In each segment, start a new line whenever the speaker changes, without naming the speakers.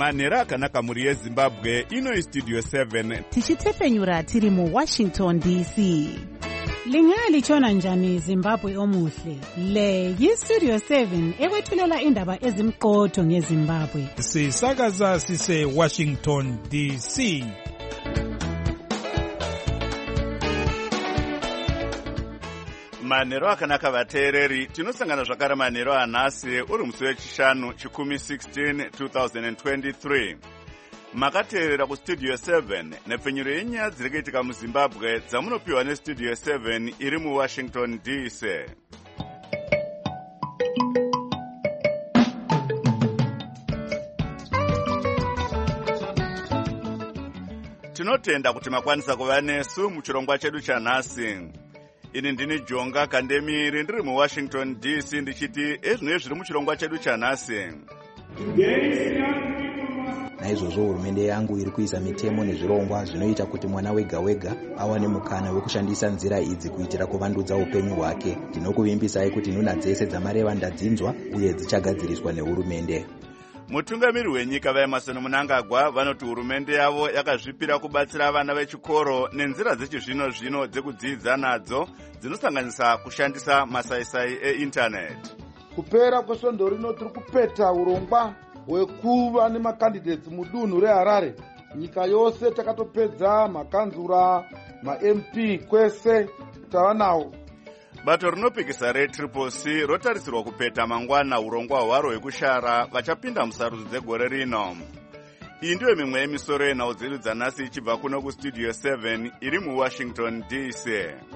manhero akanaka mhuri yezimbabwe. Ino istudio 7
tichitefenyura tiri muWashington DC.
Lingalitshona njani Zimbabwe omuhle? Le yistudio 7 ekwethulela indaba ezimqotho ngeZimbabwe.
Sisakaza sise Washington DC.
manhero akanaka vateereri, tinosangana zvakare manhero anhasi uri musi wechishanu chikumi 16 2023. Makateerera kustudio 7 nepfenyuro yenyaya dziri kuitika muZimbabwe dzamunopiwa nestudio 7 iri muWashington DC. Tinotenda kuti makwanisa kuva nesu muchirongwa chedu chanhasi. Ini ndini Jonga Kandemiri ndiri muWashington DC ndichiti ezvinenge zviri muchirongwa chedu chanhasi.
Naizvozvo hurumende yangu iri kuisa mitemo nezvirongwa zvinoita kuti mwana wega wega awane mukana wekushandisa nzira idzi kuitira kuvandudza upenyu hwake. Ndinokuvimbisai kuti nhuna dzese dzamareva ndadzinzwa uye dzichagadziriswa nehurumende.
Mutungamiri wenyika vaEmerson Mnangagwa vanoti hurumende yavo yakazvipira kubatsira vana vechikoro nenzira dzechizvino zvino dzekudzidza nadzo dzinosanganisa kushandisa masaisai einternet.
Kupera kwesvondo rino tiri kupeta urongwa hwekuva nemakandidates mudunhu reHarare. Nyika yose takatopedza makanzura, ma-MP kwese tavanawo.
Bato rinopikisa reTriple-C rotarisirwa kupeta mangwana urongwa hwaro hwekushara vachapinda musarudzo dzegore rino. Iyi ndiyo mimwe yemisoro yenhau dzedu dzanhasi ichibva kuno kustudio 7 iri muWashington DC.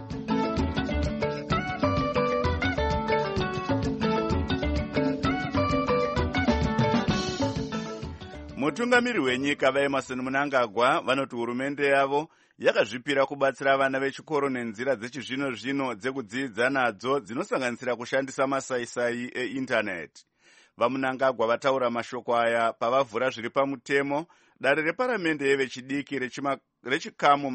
Mutungamiri wenyika vaEmerson Mnangagwa vanoti hurumende yavo yakazvipira kubatsira vana vechikoro nenzira dzechizvino zvino dzekudzidza nadzo dzinosanganisira kushandisa masaisai einternet. VaMnangagwa vataura mashoko aya pavavhura zviri pamutemo dare reparamende yevechidiki rechikamu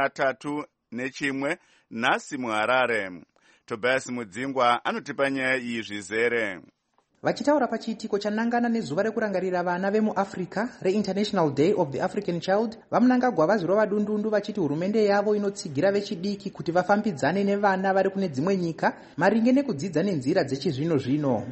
31 nhasi muHarare. Tobias Mudzingwa anotipa nyaya iyi zvizere.
Vachitaura pachiitiko chanangana nezuva rekurangarira vana vemuAfrica reInternational Day of the African Child, vaMnangagwa vazirova dundundu vachiti hurumende yavo inotsigira vechidiki kuti vafambidzane nevana vari kune dzimwe nyika maringe nekudzidza nenzira dzechizvino zvino.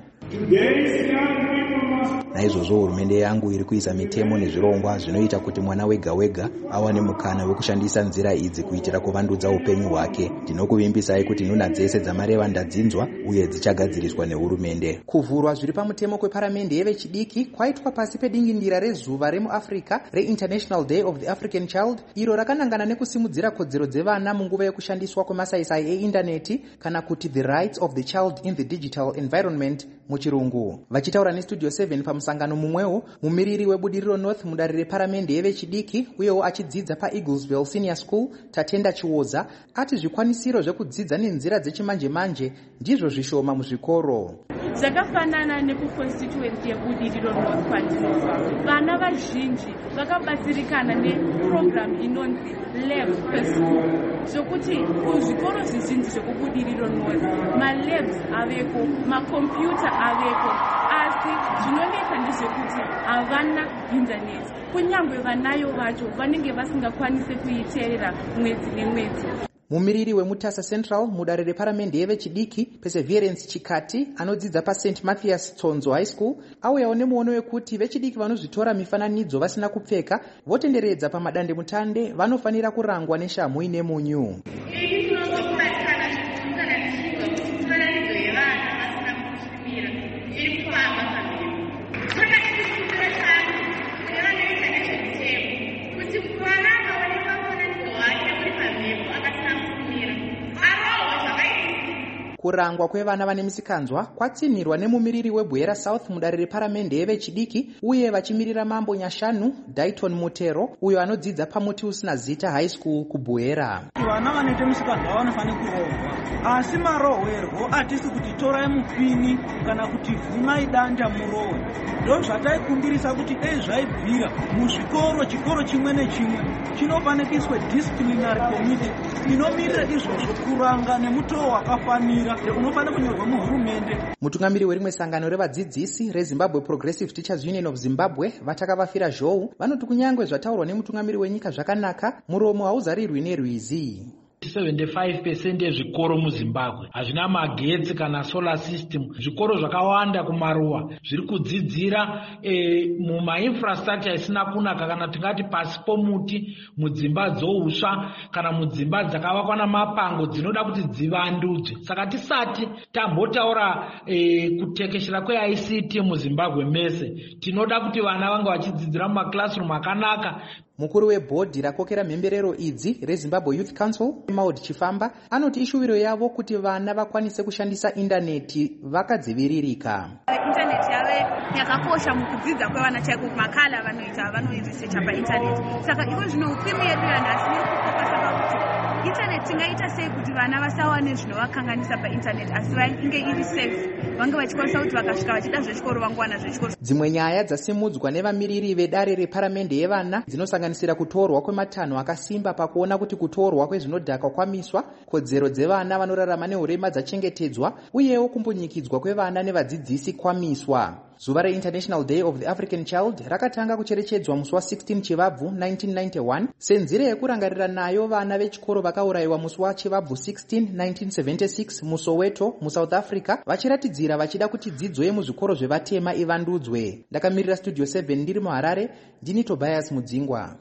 Naizvozvo hurumende yangu iri kuisa mitemo nezvirongwa zvinoita kuti mwana wega wega awane mukana wekushandisa nzira idzi kuitira kuvandudza upenyu hwake. Ndinokuvimbisai kuti nhuna dzese dzamareva ndadzinzwa uye dzichagadziriswa nehurumende.
Kuvhurwa zviri pamutemo kweparamende yevechidiki kwaitwa pasi pedingindira rezuva remuAfrica reInternational Day of the African Child, iro rakanangana nekusimudzira kodzero dzevana munguva yekushandiswa kwemasaisai eindaneti kana kuti the rights of the child in the digital environment muchirungu. Vachitaura nestudio 7 pamusangano mumwewo, mumiriri webudiriro North mudare reparamende yevechidiki uyewo achidzidza paEaglesville Senior School, Tatenda Chiwoza, ati zvikwanisiro zvekudzidza nenzira dzechimanje manje ndizvo zvishoma muzvikoro.
Zvakafanana nekuconstituency yebudiriro North kwandinobva, vana vazhinji vakabatsirikana neprogram inonzi Labs per School, zvokuti kuzvikoro zvizhinji zvekubudiriro North malabs aveko, makombiyuta aveko, asi zvinonetsa ndezvekuti havana internet. Kunyangwe vanayo vacho vanenge vasingakwanise kuiteerera mwedzi nemwedzi.
Mumiriri weMutasa Central mudare reparamende yevechidiki Perseverance Chikati anodzidza paSt Mathias Tsonzo High School auyawo nemuono wekuti vechidiki vanozvitora mifananidzo vasina kupfeka votenderedza pamadande mutande vanofanira kurangwa neshamhu ine munyu. Kurangwa kwevana vane misikanzwa kwatsinhirwa nemumiriri weBwera South mudare reparamende yevechidiki uye vachimirira mambo Nyashanu Dayton Mutero uyo anodzidza pamuti usina zita high school kuBwera.
Vana vanoite misikanzwa vanofanira kurohwa, asi marohwerwo hatisi kuti torai mupini kana kuti vhimai danda murohwe. Ndo zvataikumbirisa kuti dai zvaibvira muzvikoro, chikoro chimwe nechimwe chinofanikiswe disciplinary committee inomirira izvozvo kuranga nemutoo wakafanira kuita unofanira kunyorwa muhurumende.
Mutungamiri werimwe sangano revadzidzisi reZimbabwe Progressive Teachers Union of Zimbabwe vatakavafira zhou vanoti kunyangwe zvataurwa nemutungamiri wenyika zvakanaka, muromo hauzarirwi nerwizi.
75% yezvikoro muZimbabwe hazvina magetsi kana solar system. Zvikoro zvakawanda kumaruwa zviri kudzidzira mumainfrastructure isina kunaka, kana tingati pasi pomuti, mudzimba dzousva kana mudzimba dzakavakwa namapango dzinoda kuti dzivandudzwe. Saka tisati tambotaura kutekeshera kweICT muZimbabwe mese, tinoda kuti vana vange vachidzidzira mumaklasroom akanaka.
Mukuru webhodhi rakokera mhemberero idzi reZimbabwe Youth Council, Maud Chifamba, anoti ishuviro yavo kuti vana vakwanise kushandisa intaneti vakadziviririka.
Intaneti yave yakakosha mukudzidza kwevana chaiko, makala vanoiresearcha paintaneti. Saka iko zvino upimi yedu yanhasi nekufokasa pakuti intaneti tingaita sei kuti vana vasawane zvinovakanganisa paintaneti asi vange iri safe, vange vachikwanisa kuti vakasvika vachida zvechikoro vangowana zvechikoro.
Dzimwe nyaya dzasimudzwa nevamiriri vedare reparamende yevana dzinosanganisira kutorwa kwematanho akasimba pakuona kuti kutorwa kwezvinodhaka kwamiswa, kodzero dzevana vanorarama neurema dzachengetedzwa, uyewo kumbunyikidzwa kwevana nevadzidzisi kwamiswa. Zuva reInternational Day of the African Child rakatanga kucherechedzwa musi wa16 Chivabvu 1991 senzira yekurangarira nayo vana vechikoro vakaurayiwa musi waChivabvu 16 1976 muSoweto muSouth Africa, vachiratidzira vachida kuti dzidzo yemuzvikoro zvevatema ivandudzwe. Ndakamirira Studio 7 ndiri muHarare, ndini Tobias Mudzingwa.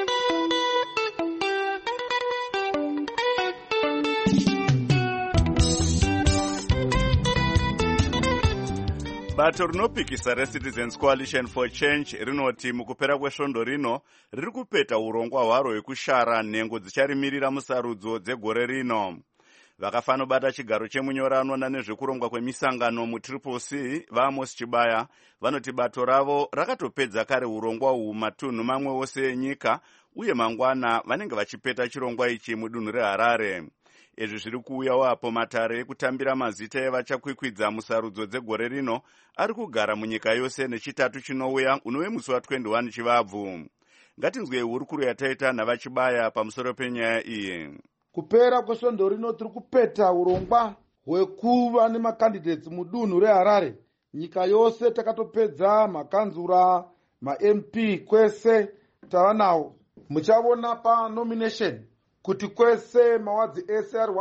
Bato rinopikisa reCitizens Coalition for Change rinoti mukupera kwesvondo rino riri kupeta urongwa hwaro hwekushara nhengo dzicharimirira musarudzo dzegore rino. Vakafanobata chigaro chemunyoranwa nezvekurongwa kwemisangano muTCC vaAmos Chibaya vanoti bato ravo rakatopedza kare urongwa uhu matunhu mamwe ose enyika, uye mangwana vanenge vachipeta chirongwa ichi mudunhu reHarare. Izvi zviri kuuyawo apo matare ekutambira mazita evachakwikwidza musarudzo dzegore rino ari kugara munyika yose nechitatu chinouya unove musi wa21 Chivabvu. Ngatinzwei hurukuro yataita navaChibaya pamusoro penyaya iyi.
Kupera kwesvondo rino tiri kupeta urongwa hwekuva nemakandidates mudunhu reHarare. Nyika yose takatopedza makanzura, maMP kwese tavanawo. Muchavona panomination kuti kwese mawadzi SR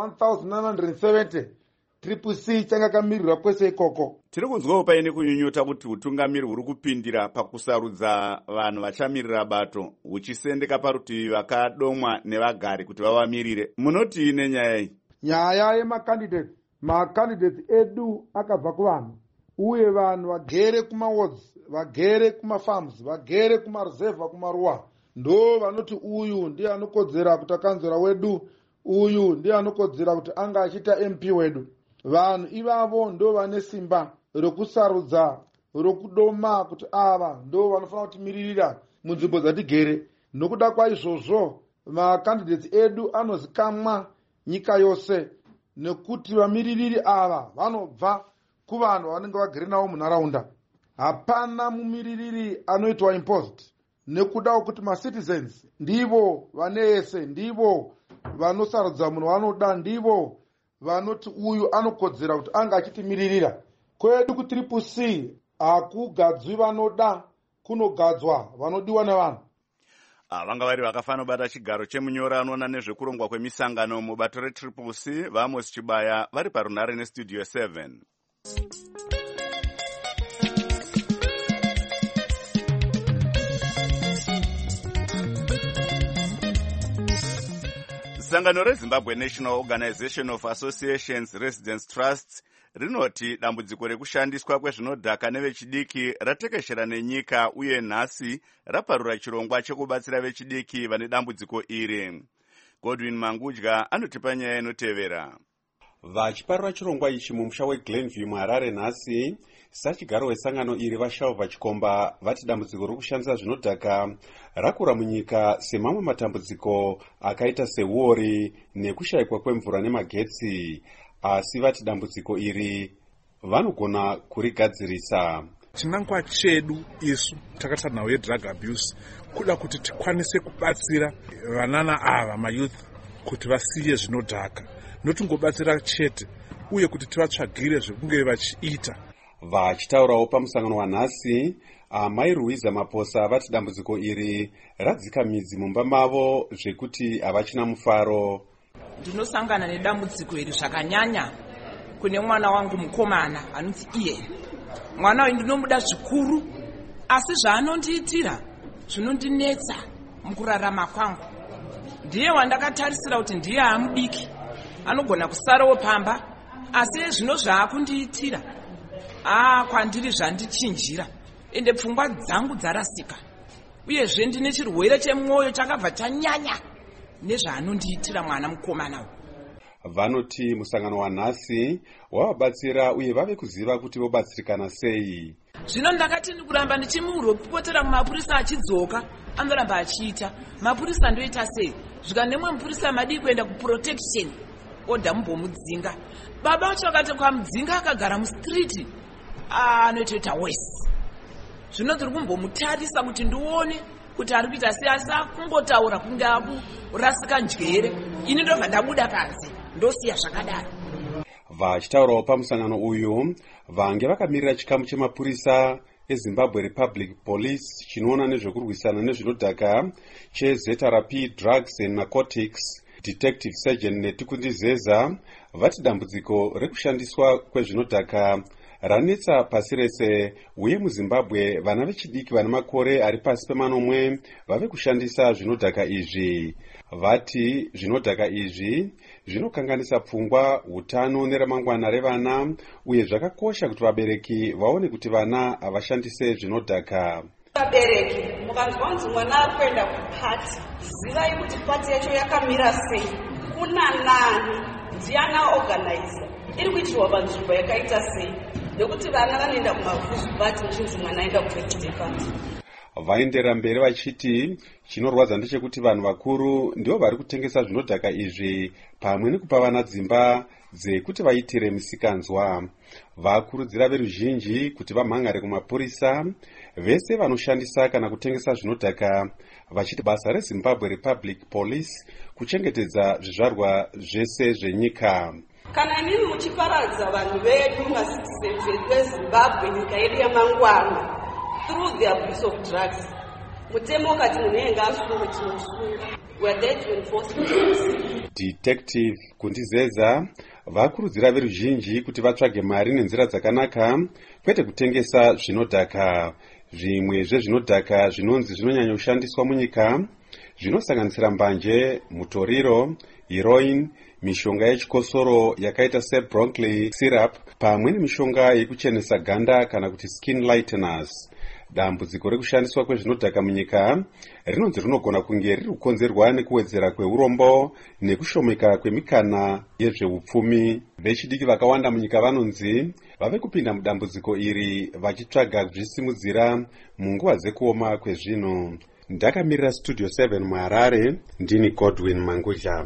1970 CCC changa kamirirwa kwese ikoko.
Tiri kunzwawo paine kunyunyuta kuti utungamiri huri kupindira pakusarudza vanhu vachamirira bato huchisendeka parutivi vakadomwa nevagari kuti vavamirire. Munoti nenyaya iyi?
Nyaya yemakandidates edu akabva kuvanhu, uye vanhu vagere kumawards, vagere kumafarms, vagere kumareserva, kumaruwa, ndo vanoti uyu ndiye anokodzera kuti akanzura wedu, uyu ndiye anokodzera kuti anga achita MP wedu. Vanhu ivavo ndo vane simba rokusarudza, rokudoma kuti ava ndo vanofanira kutimiririra munzvimbo dzatigere. Nokuda kwaizvozvo makandidates edu anozikamwa nyika yose, nekuti vamiririri ava vanobva kuvanhu vanenge vagere navo munharaunda. Hapana mumiririri anoitwa imposed, nekuda kuti macitizens ndivo vanese, ndivo vanosarudza munhu vanoda, ndivo vanoti uyu anokodzera kuti anga achitimiririra. Kwedu kuCCC hakugadzwi vanoda, kunogadzwa vanodiwa nevanhu.
Vanga vari vakafanobata chigaro chemunyoranwa nezvekurongwa kwemisangano mubato reCCC vaAmos Chibaya vari parunhare neStudio 7. Sangano reZimbabwe National Organization of Associations Residence Trusts rinoti dambudziko rekushandiswa kwezvinodhaka nevechidiki ratekeshera nenyika, uye nhasi raparura chirongwa chekubatsira vechidiki vane dambudziko iri. Godwin Mangudya anotipa nyaya inotevera.
Vachiparura chirongwa ichi mumusha weGlenview muHarare nhasi, sachigaro wesangano iri vashawo vachikomba vati dambudziko rokushandisa zvinodhaka rakura munyika semamwe matambudziko akaita seuori nekushayikwa kwemvura nemagetsi, asi vati dambudziko iri vanogona kurigadzirisa.
Chinangwa chedu isu takatanhawo yedrug abuse kuda kuti tikwanise kubatsira vanana ava mayouth kuti vasiye zvinodhaka. notungobatsira chete uye kuti tivatsvagire zvekunge vachiita.
Vachitaurawo pamusangano wanhasi, Amai Ruiza Maposa vati dambudziko iri radzika midzi mumba mavo zvekuti havachina mufaro.
Ndinosangana nedambudziko iri zvakanyanya kune mwana wangu mukomana anonzi Ian. Mwana uyu ndinomuda zvikuru, asi zvaanondiitira zvinondinetsa mukurarama kwangu. Ndiye wandakatarisira kuti ndiye amudiki, anogona kusarawo pamba, asi zvino zvaakundiitira kwandiri zvandichinjira, ende pfungwa dzangu dzarasika. Uyezve ndine chirwere chemwoyo chakabva chanyanya nezvaanondiitira mwana mukomana uyu.
Vanoti musangano wanhasi wavabatsira uye vave kuziva kuti vobatsirikana sei.
Zvino ndakati ndikuramba ndichimuripotera mumapurisa achidzoka, anoramba achiita. Mapurisa ndoita sei? Zvika nemwe mupurisa madii kuenda kuprotection, oda mumbomudzinga. Baba vacho vakati kwamudzinga akagara mustriti, anotoita wese. Zvino tiri kumbomutarisa kuti ndione kuti ari kuita sei, asi akungotaura kunge akurasika njere. Ini ndobva ndabuda panze, ndosiya zvakadaro.
Vachitaurawo pamusangano uyu, vange vakamirira chikamu chemapurisa eZimbabwe Republic Police chinoona nezvekurwisana nezvinodhaka cheZRP Drugs and Narcotics, Detective Sergeant Netikundizeza vati dambudziko rekushandiswa kwezvinodhaka ranetsa pasi rese, uye muZimbabwe vana vechidiki vana makore ari pasi pemanomwe vave kushandisa zvinodhaka izvi. Vati zvinodhaka izvi zvinokanganisa pfungwa, utano neramangwana revana, uye zvakakosha kuti vabereki vaone kuti vana havashandise zvinodhaka.
Vabereki mukanzwa kunzi mwana ari kuenda kupati, zivai kuti pati yacho yakamira sei, kuna nani, ndiana organizer, iri kuitirwa panzvimbo yakaita sei, nekuti vana vanoenda kumafuzu pati muchinzi mwana aenda kubirthday party.
Vaendera mberi vachiti chinorwadza ndechekuti vanhu vakuru ndivo vari kutengesa zvinodhaka izvi pamwe nekupa vana dzimba dzekuti vaitire misikanzwa. Vakurudzira veruzhinji kuti vamhangare kumapurisa vese vanoshandisa kana kutengesa zvinodhaka, vachiti basa reZimbabwe Republic Police kuchengetedza zvizvarwa zvese zvenyika.
Kana inini muchiparadza vanhu vedu macitizens vedu veZimbabwe, nyika yedu yamangwana, through the abuse of drugs, mutemo kati munhu yenga asunga tinosunga, we are there to enforce drugs.
Detective Kundizeza vakurudzira veruzhinji kuti vatsvage mari nenzira dzakanaka, kwete kutengesa zvinodhaka. Zvimwe zvezvinodhaka zvinonzi zvinonyanya kushandiswa munyika zvinosanganisira mbanje, mutoriro, heroin, mishonga yechikosoro yakaita sebronchli syrup, pamwe nemishonga yekuchenesa ganda kana kuti skin lighteners. Dambudziko rekushandiswa kwezvinodhaka munyika rinonzi rinogona kunge riri kukonzerwa nekuwedzera kweurombo nekushomeka kwemikana yezveupfumi. Vechidiki vakawanda munyika vanonzi vave kupinda mudambudziko iri vachitsvaga kuzvisimudzira munguva dzekuoma kwezvino. Ndakamirira Studio 7 muHarare, ndini Godwin Manguja.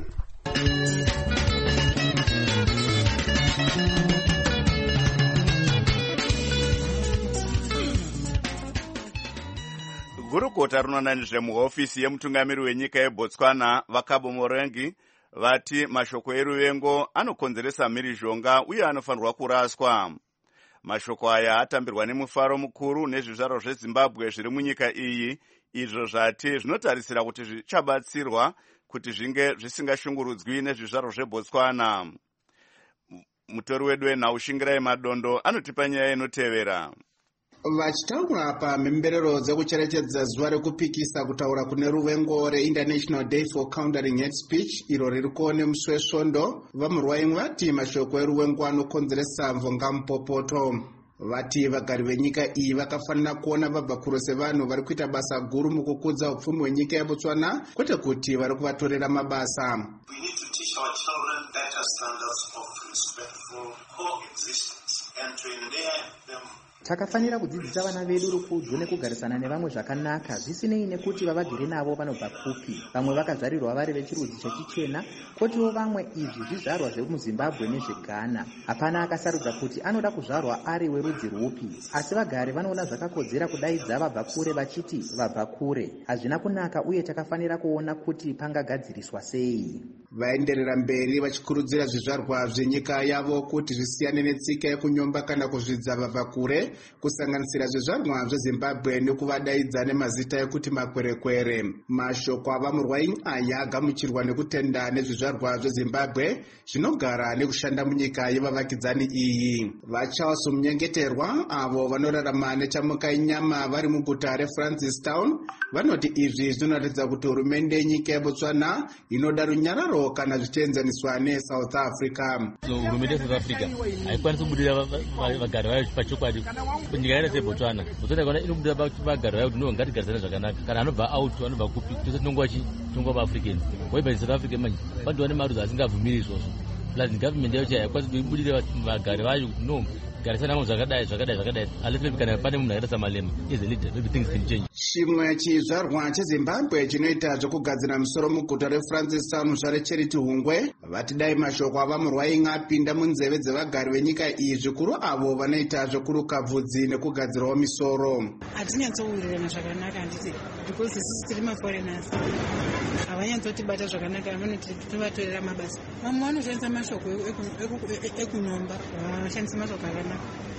Gurukota rinoona nezvemuhofisi yemutungamiri wenyika yeBotswana Vakabo Morengi vati mashoko eruvengo anokonzeresa mhirizhonga uye anofanirwa kuraswa. Mashoko aya atambirwa nemufaro mukuru nezvizvarwa zveZimbabwe zviri munyika iyi, izvo zvati zvinotarisira kuti zvichabatsirwa kuti zvinge zvisingashungurudzwi nezvizvarwa zveBotswana. Mutori wedu weNhau Madondo anotipa nyaya inotevera.
Vachitaura pamhemberero dzekucherechedza zuva rekupikisa kutaura kune ruvengo reInternational Day for Countering Hate Speech iro ririko nemusi wesvondo, vamurwaimwe vati mashoko eruvengo anokonzeresa mvongamupopoto. Vati vagari venyika iyi vakafanira kuona vabva kurose vanhu vari kuita basa guru mukukudza upfumi hwenyika yeBotswana, kwete kuti vari kuvatorera mabasa.
We need to teach our children better standards of respectful coexistence and to endear them
Takafanira kudzidzisa vana vedu rukudzo nekugarisana nevamwe zvakanaka zvisinei nekuti vavagere navo vanobva kupi. Vamwe vakazvarirwa vari vechirudzi chechichena, kotiwo vamwe izvi zvizvarwa zvemuZimbabwe nezveGhana. Hapana akasarudza kuti anoda kuzvarwa ari werudzi rwupi, asi vagari vanoona zvakakodzera kudaidza vabva kure vachiti vabva kure. Hazvina kunaka uye takafanira kuona kuti pangagadziriswa sei.
Vaenderera mberi vachikurudzira zvizvarwa zvenyika yavo kuti zvisiyane netsika yekunyomba kana kuzvidza vabva kure, kusanganisira zvizvarwa zveZimbabwe nekuvadaidza nemazita ekuti makwerekwere. Mashoko avamurwai aya agamuchirwa nekutenda nezvizvarwa zveZimbabwe zvinogara nekushanda munyika yevavakidzani iyi. VaCharles Munyengeterwa, avo vanorarama nechamuka inyama vari muguta reFrancistown, vanoti izvi zvinoratidza kuti hurumende yenyika yeBotswana inoda runyararo kana zvichienzaniswa neSouth Africa.
Hurumende yeSouth Africa haikwanisi kubudira vagari vayo pachokwadi nyika yese yeBotswana. Botswana kana inobudira vagari vayo kuti ngatigarisane zvakanaka. Kana anobva out anobva kupi tose tinongova Africans. Webva South Africa manje vantu vane marudzi asingabvumiri izvozvo. Plus government yacho haikwanisi kubudira vagari vayo kuti no garisana namo zvakadai unless maybe kana pane munhu akaita samalema is a leader, maybe things can change.
Chimwe chizvarwa cheZimbabwe chinoita zvokugadzira musoro muguta reFrancistown zvarecheriti Hungwe vati dai mashoko avamurwai apinda munzeve dzevagari venyika iyi, zvikuru avo vanoita zvokuruka bvudzi nekugadzirawo misoro.
Hatinyatsowurirana zvakanaka handiti, because isusu tiri maforeigners havanyatsotibata zvakanaka, vanoti tovatorera mabasa. Vamwe vanoshandisa mashoko ekunyomba, vanoshandisa mashoko akanaka.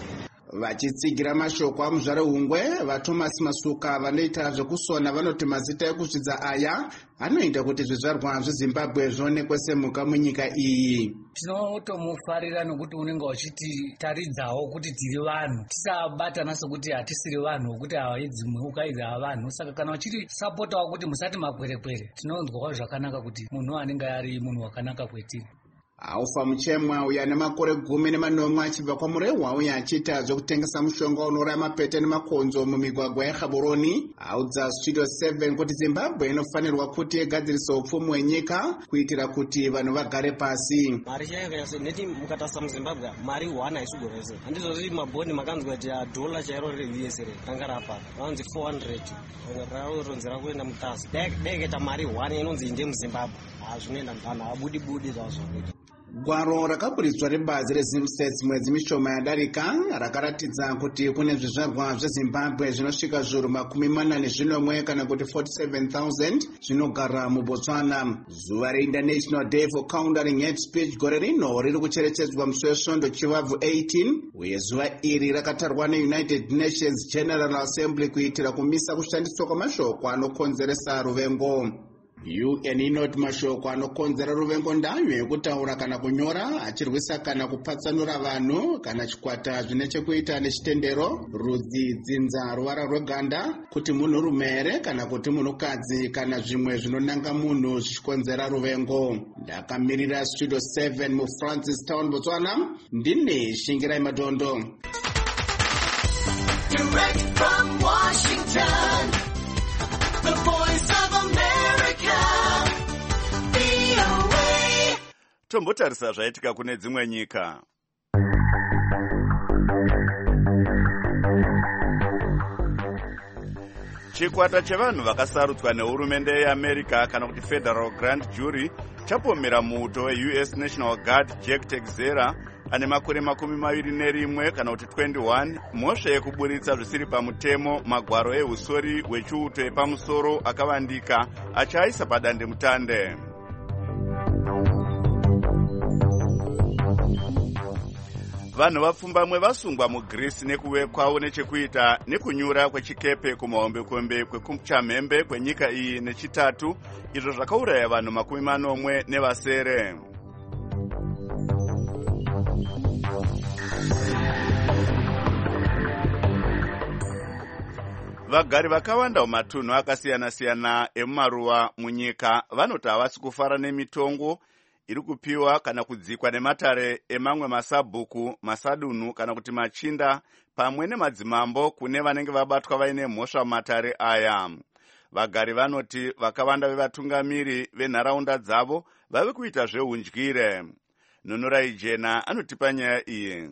Vachitsigira mashoko amuzvare Hungwe, vaThomas Masuka vanoita zvokusona vanoti mazita ekuzvidza aya anoita kuti zvizvarwa zveZimbabwe zvionekwe semhuka munyika iyi.
Tinotomufarira nokuti unenge uchiti taridzawo kuti tiri vanhu, tisabatana sekuti hatisiri vanhu, kuti ava idzimhuka idzi ava vanhu. Saka kana uchiti sapotawo kuti musati makwerekwere, tinonzwawo zvakanaka kuti munhu anenge ari munhu wakanaka kwetiri.
Aufa Muchemwa uya nemakore 19 achibva kwamurehwa uye achiita zvokutengesa mushonga unouraya mapete nemakonzo mumigwagwa yeGaborone audza Studio 7 kuti Zimbabwe inofanirwa kuti igadzirisewo upfumi hwenyika kuitira kuti vanhu vagare pasi.
Mari chaiyo neti mukatarisa muZimbabwe mari 1 haisugorese. Handizvozvi mabhoni makanzwa kuti dola chairo reUS ranga rapa vanonzi 400 raronzera kuenda mutasi. Dai kaita mari 1 inonzi inde muZimbabwe zvinoenda vanhu havabudi zvazvakuita.
Gwaro rakaburitswa rebazi reZimstats mwedzi mishoma yadarika rakaratidza kuti kune zvizvarwa zveZimbabwe zvinosvika zviuru 41 kana kuti 47,000 zvinogara muBotswana. Zuva reInternational Day for Countering Hate Speech gore rino riri kucherechedzwa musi wesvondo chivabvu 18 uye zuva iri rakatarwa neUnited Nations General Assembly kuitira kumisa kushandiswa kwamashoko anokonzeresa ruvengo. UN inoti mashoko anokonzera ruvengo ndayo yekutaura kana kunyora achirwisa kana kupatsanura vanhu kana chikwata zvine chekuita nechitendero, rudzi, dzinza, ruvara rweganda, kuti munhurume here kana kuti munhukadzi kana zvimwe zvinonanga munhu zvichikonzera ruvengo. Ndakamirira Studio 7 muFrancistown, Botswana, ndine Shingirai Madondo.
Direct from Washington, the voice of America, VOA.
Tombotarisa zvaitika kune dzimwe nyika. Chikwata chevanhu vakasarudzwa nehurumende yeAmerica kana kuti Federal Grand Jury chapomera muuto weUS National Guard Jack Teixeira ane makore 21 kana kuti 21 mhosva yekuburitsa zvisiri pamutemo magwaro ehusori hwechiuto epamusoro akavandika achaisa padandemutande. Vanhu vapfumbamwe vasungwa muGreece nekuve kwavo nechekuita nekunyura kwechikepe kumahombekombe kwekuchamhembe kwenyika iyi nechitatu, izvo zvakauraya vanhu 40 nevasere. Vagari vakawanda mumatunhu akasiyana-siyana emumaruwa munyika vanoti havasi kufara nemitongo iri kupiwa kana kudzikwa nematare emamwe masabhuku, masadunhu kana kuti machinda pamwe nemadzimambo kune vanenge vabatwa vaine mhosva mumatare aya. Vagari vanoti vakawanda vevatungamiri venharaunda dzavo vave kuita zvehundyire. Nunurai Jena anotipa nyaya iyi.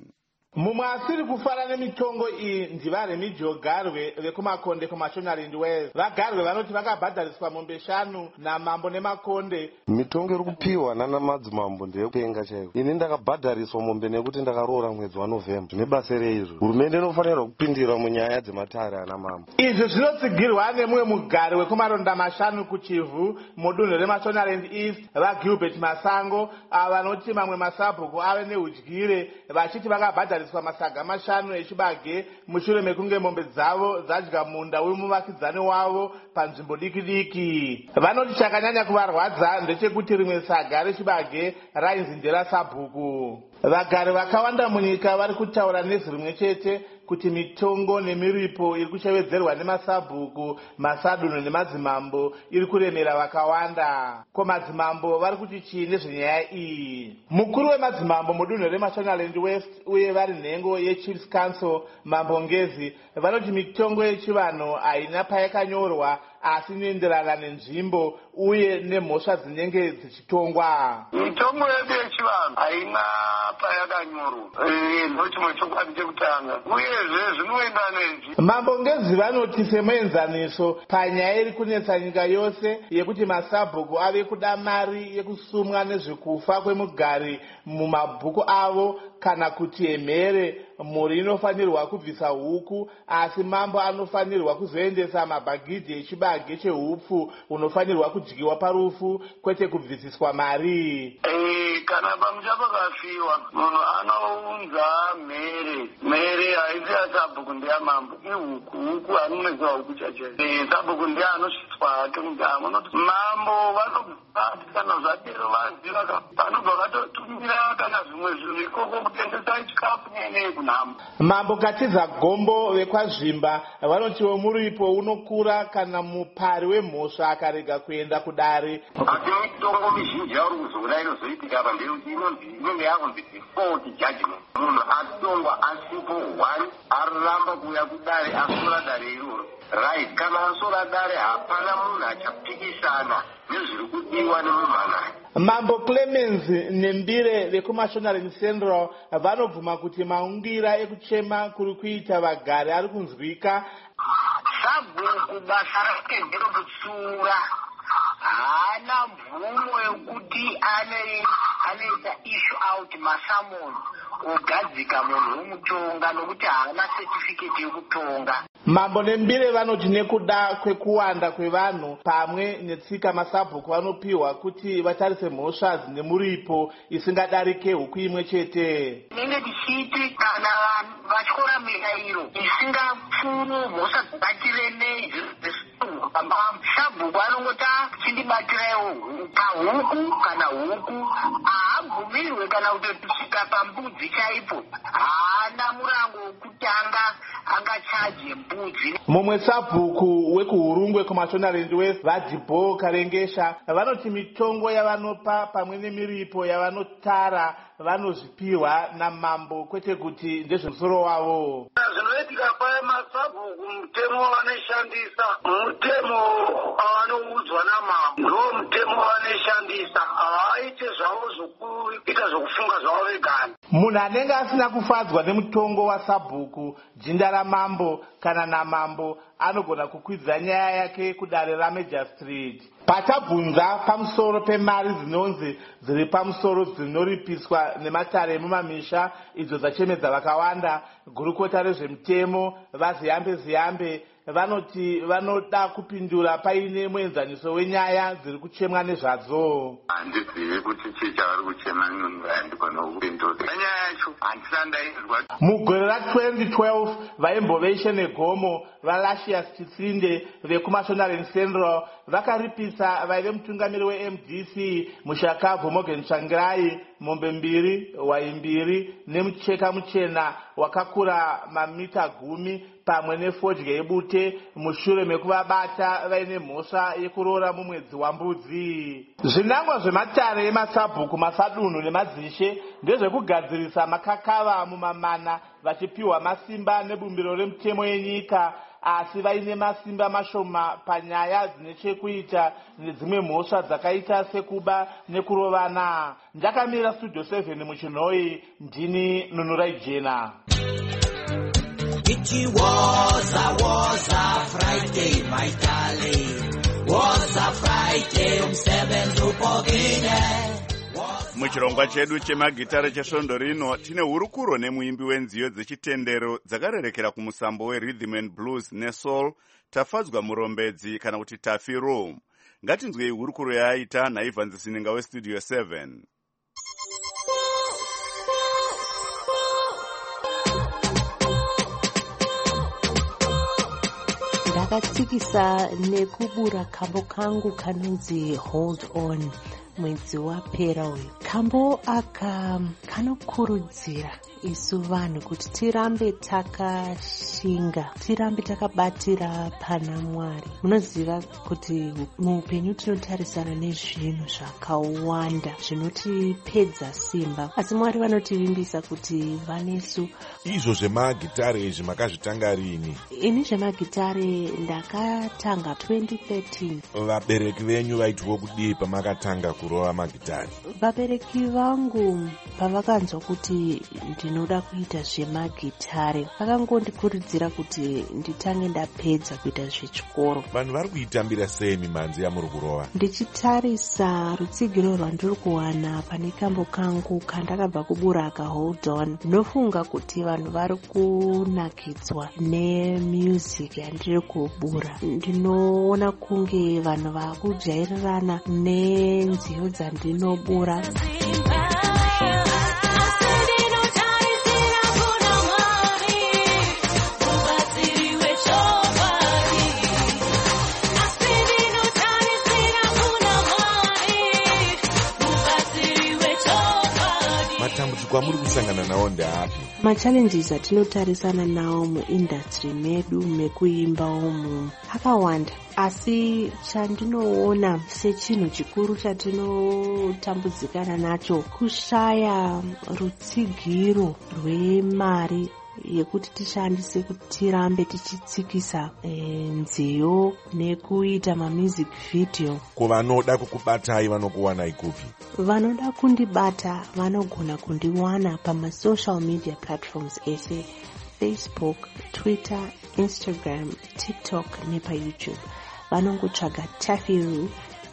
mumwe asiri kufara nemitongo iyi ndivaremi jogarwe vekumakonde kumashonaland west. Vagarwe vanoti vakabhadhariswa mombe 5 namambo nemakonde.
Mitongo iri kupiwa nana madzimambo ndeyekupenga chaiko. Ini ndakabhadhariswa mombe nekuti ndakaroora mwedzi waNovemba. Zvine basa reizvo hurumende inofanirwa kupindira munyaya dzematare ana mambo.
Izvi zvinotsigirwa nemumwe mugari wekumaronda 5 kuchivhu mudunhu remashonaland east vaGilbert Masango vanoti mamwe masabhuku ave neudyire vachiti vakabhadhariswa masaga 5 echibage mushure mekunge mombe dzavo dzadya munda wemuvakidzani wavo panzvimbo diki. Vanoti chakanyanya kuvarwadza ndechekuti rimwe saga rechibage rainzi nderasabhuku. Vagari vakawanda munyika vari kutaura nezwi rimwe chete kuti mitongo nemiripo iri kushevedzerwa nemasabhuku, masadunhu nemadzimambo iri kuremera vakawanda. Ko madzimambo vari kuti chii nezvenyaya iyi? Mukuru wemadzimambo mudunhu remashonaland west uye vari nhengo yechiefs council Mambo Ngezi vanoti mitongo yechivanhu haina payakanyorwa asi inoenderana nenzvimbo uye nemhosva dzinenge dzichitongwa.
Mitongo yedu yechivanhu haina payakanyorwa ndochimwe chokwadi chekutanga uyezve zvinoenda nezvi.
Mambo Ngezi vanoti semuenzaniso panyaya iri kunetsa nyika yose yekuti masabhuku ave kuda mari yekusumwa nezvekufa kwemugari mumabhuku avo kana kuti emhere mhuri inofanirwa kubvisa huku asi mambo anofanirwa kuzoendesa mabhagidhi echibage chehupfu unofanirwa kudyiwa parufu kwete kubvisiswa mari.
Kana pamusha pakafiwa munhu anounza mhere haisi yasabhuku ndeyamambo ihuku anounza huku chachaio. Sabhuku ndiye anosvitswa hake mudamo noti mambo vanobva kana zvadero vaziva vanobva vatotumira kana zvimwe zvinhu ikoko kutengesa chikafu nyenei kunhamba.
Mambo Katiza Gombo vekwazvimba vanotiwo muripo unokura kana mupari wemhosva akarega kuenda kudare.
Asi mitongo mizhinji yauri kuzoona inozoitika apa inenge yakunzi default judgment. Munhu atongwa asipo 1 araramba kuuya kudare asora dare iroro. Right, kana asora dare hapana munhu achapikisana nezviri kudiwa nemumhanani.
Mambo Clemens Nembire vekumashonaland central vanobvuma kuti maungira ekuchema kuri kuita vagari ari kunzwika.
Sabhuku basa rake nderekutsura haana mvumo yekuti anoita issue out masamoni ogadzika munhu womutonga nokuti haana certificate yekutonga.
Mambo Nembire vanoti nekuda kwekuwanda kwevanhu pamwe netsika masabhuku vanopiwa kuti vatarise mhosva dzine muripo isingadarike huku imwe chete.
Nenge tichiti kana vanhu vatyora mirayiro isingapfuru mhosva dzibatirenei sabhuku anongoti chindibatiraiwo pahuku kana huku haabvumirwe kana kutosvika pambudzi chaipo haana murango wokutanga angachaje mbudzi.
Mumwe sabhuku wekuhurungwe kumashonaland west vaDibo Karengesha vanoti mitongo yavanopa pamwe nemiripo yavanotara vanozvipirwa namambo kwete kuti ndezvemusoro wavo.
Zvinoitika pamasabhuku mutemo wavanoshandisa mutemo wavanoudzwa namambo ndo mutemo wavanoshandisa havaite zvavo zvokuita zvokufunga zvavo vegani.
Munhu anenge asina kufadzwa nemutongo wasabhuku jinda ramambo kana namambo anogona kukwidza nyaya yake kudare raMajistrate. Patabvunza pamusoro pemari dzinonzi dziri pamusoro dzinoripiswa nematare emumamisha idzo dzachemedza vakawanda, gurukota rezvemutemo vaZiyambe vanoti vanoda kupindura paine muenzaniso wenyaya dziri kuchemwa nezvadzo.
Handizivi kuti chii chavari kuchema ndikona kupindura nyaya yacho handisandaizwa.
Mugore ra2012 vaimboveshe negomo vaLacius Chitsinde vekumashonaland central vakaripisa vaive mutungamiri weMDC Mushakabvu Morgan Tsvangirai mombe 2, hwai 2 nemucheka muchena wakakura mamita 10 pamwe nefodya yebute mushure mekuvabata vaine mhosva yekuroora mumwedzi wambudzi. Zvinangwa zvematare emasabhuku, masadunhu nemadzishe ndezvekugadzirisa makakava mumamana vachipiwa masimba nebumbiro remutemo yenyika asi vaine masimba mashoma panyaya dzine chekuita nedzimwe mhosva dzakaita sekuba nekurovana. Ndakamira studio 7 muchinhoi, ndini Nunurai Jena.
It was a Friday, my darling. Was a Friday, umsebenzi upogile.
Muchirongwa chedu chemagitare chesvondo rino tine hurukuro nemuimbi wenziyo dzechitendero dzakarerekera kumusambo werhythm and blues nesoul Tafadzwa Murombedzi kana kuti Tafi Room. Ngatinzwei hurukuro yaaita naIvan Zisinenga westudio 7.
Ndakatsikisa nekubura kambo kangu kanonzi Hold On mwedzi wapera uyu. Kambo aka kanokurudzira isu vanhu kuti tirambe takashinga, tirambe takabatira pana Mwari. Munoziva kuti muupenyu tinotarisana nezvinhu zvakawanda zvinotipedza simba, asi Mwari vanotivimbisa kuti vanesu.
Izvo zvemagitare izvi makazvitanga rini?
Ini zvemagitare ndakatanga 2013.
Vabereki venyu vaitwo kudii pamakatanga kurova magitare?
Vabereki vangu pavakanzwa kuti ndinoda kuita zvemagitare vakangondikurudzira kuti nditange ndapedza kuita zvechikoro.
Vanhu vari kuitambira sei mimhanzi yamuri kurova?
Ndichitarisa rutsigiro rwandiri kuwana pane kambo kangu kandakabva kubura ka Hold On, ndinofunga kuti vanhu vari kunakidzwa nemusic yandiri kubura. Ndinoona kunge vanhu vakujairirana nenziyo dzandinobura.
Matambudziko amuri kusangana nawo ndeapi?
Machallenges atinotarisana nawo muindustry medu mekuimba umu akawanda, asi chandinoona sechinhu chikuru chatinotambudzikana nacho kushaya rutsigiro rwemari yekuti tishandise kuti tirambe tichitsikisa nziyo nekuita mamusic video.
Kuvanoda kukubatai vanokuwanai kupi?
Vanoda kundibata vanogona kundiwana pamasocial media platforms ese Facebook, Twitter, Instagram, TikTok nepa YouTube. Vanongotsvaga Tafiru,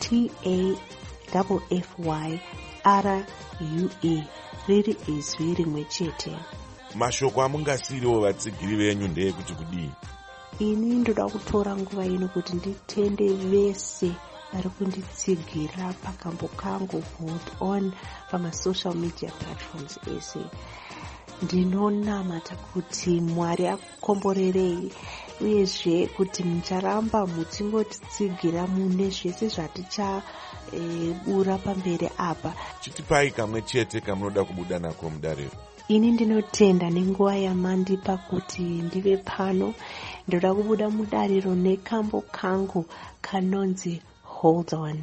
TAFYRUE, riri izwi rimwe chete.
Mashoko amungasiriwo vatsigiri venyu ndeyekuti kudii?
Ini ndoda kutora nguva ino kuti nditende vese vari kunditsigira pakambo kangu Hold On pamasocial media platforms ese. Ndinonamata kuti Mwari akukomborerei, uyezve kuti mucharamba muchingotitsigira mune zvese zvatichabura pamberi apa.
Chitipai kamwe chete kamunoda kubuda nako mudariro.
Ini ndinotenda nenguva yamandipa kuti ndive pano. Ndoda kubuda mudariro nekambo kangu kanonzi Hold On.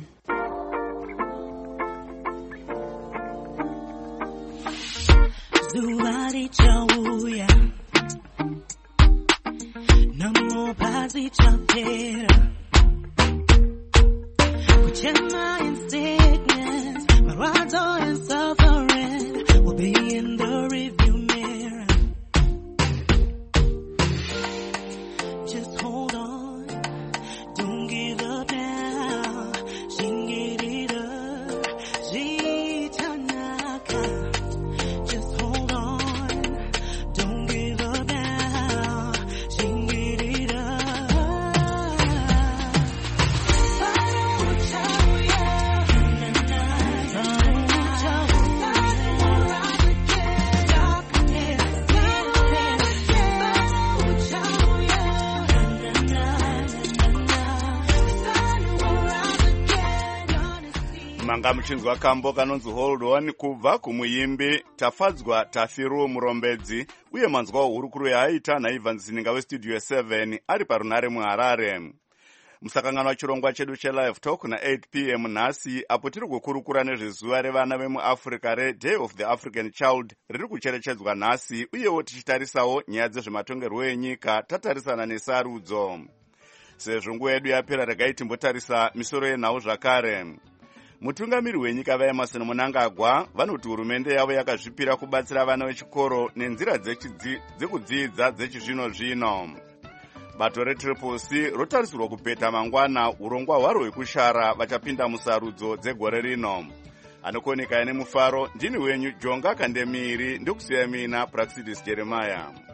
Zuva richauya, namupa zichapera, kuchema in sickness, marwadzo and suffering will be in the review mirror. Just hold on, don't give up now, shingirira, jitanaka. Just hold on, don't give up now, shingirira.
Manga muchinzwa kambo kanonzi Hold On kubva kumuimbi Tafadzwa Tafiru Murombedzi, uye manzwa hurukuro yaaita naIvan Zisinenga westudio 7 ari parunare muHarare. Musakanganwa chirongwa chedu chelive talk na 8 p.m. nhasi apo tiri kukurukura nezvezuva revana vemuafrica reDay of the African Child riri kucherechedzwa nhasi, uyewo tichitarisawo nyaya dzezvematongerwo enyika tatarisana nesarudzo. Sezvo nguva yedu yapera, regai timbotarisa misoro yenhau zvakare. Mutungamiri wenyika vaEmmerson Mnangagwa vanoti hurumende yavo yakazvipira kubatsira vana vechikoro nenzira dzekudzidza dzechizvino-zvino. Bato reTriple-C rotarisirwa kupeta mangwana urongwa hwaro hwekushara vachapinda musarudzo dzegore rino. Anokoneka ine mufaro, ndini wenyu Jonga Kandemiri, ndikusiya mina Praxidis Jeremiah.